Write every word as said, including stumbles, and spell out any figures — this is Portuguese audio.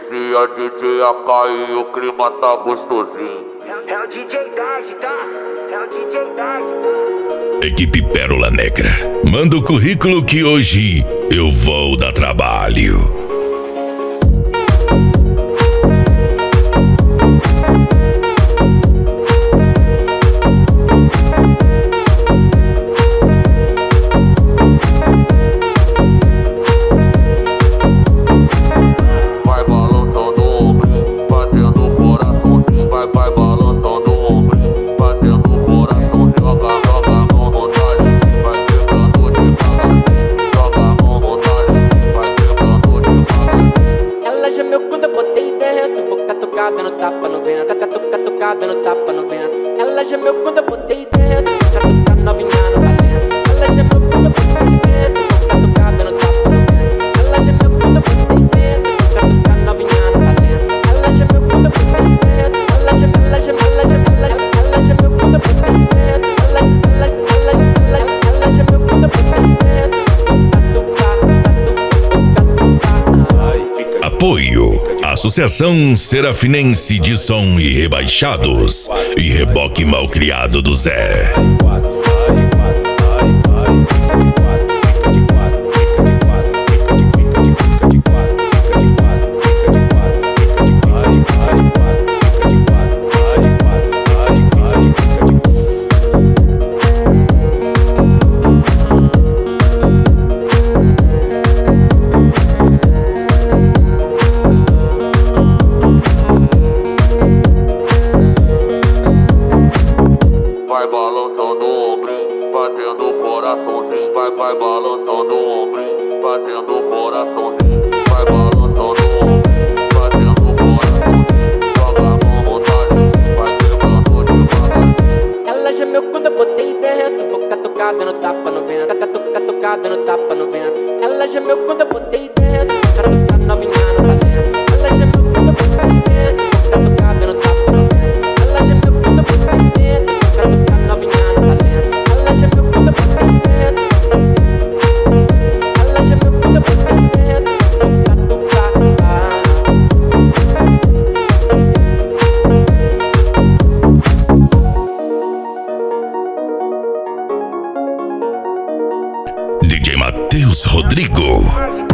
Esse é o D J A K e o clima tá gostosinho. É o D J Dad, tá? É o D J Dad, tá? Equipe Pérola Negra, manda o currículo que hoje eu vou dar trabalho. Dando tapa no vento, catuca, catuca, dando tapa no vento. Ela gemeu quando eu botei dentro, catuca, novinha no talento. Ela gemeu quando eu botei dentro, catuca, dando tapa no vento. Ela gemeu quando eu botei dentro, catuca, novinha no talento. Ela gemeu quando eu botei dentro, ela gemeu, ela gemeu, ela gemeu, ela gemeu quando eu botei dentro. Ela, ela, ela, ela, ela gemeu quando eu botei dentro, catuca, catuca, catuca. Apoio Associação Serafinense de Som e Rebaixados e Reboque Malcriado do Zé. Vai balançando o ombrinho, fazendo coraçãozinho. Vai, vai balançando o ombrinho, fazendo coraçãozinho. Vai balançando o ombrinho, fazendo coraçãozinho. Joga a mão no talento, vai quebrando devagarzinho. Ela gemeu quando eu botei dentro, vou catucar dando tapa no vento. Catuca, catuca, dando tapa no vento. Ela gemeu quando eu botei dentro, catuca, novinha no talento. Ela gemeu quando eu botei dentro, catuca, dando tapa no vento. Ela gemeu quando eu botei dentro, catuca, novinha no talento. Ela gemeu quando eu botei dentro. Ela gemeu quando eu botei dentro, catuca. D J Matheus Rodrigo.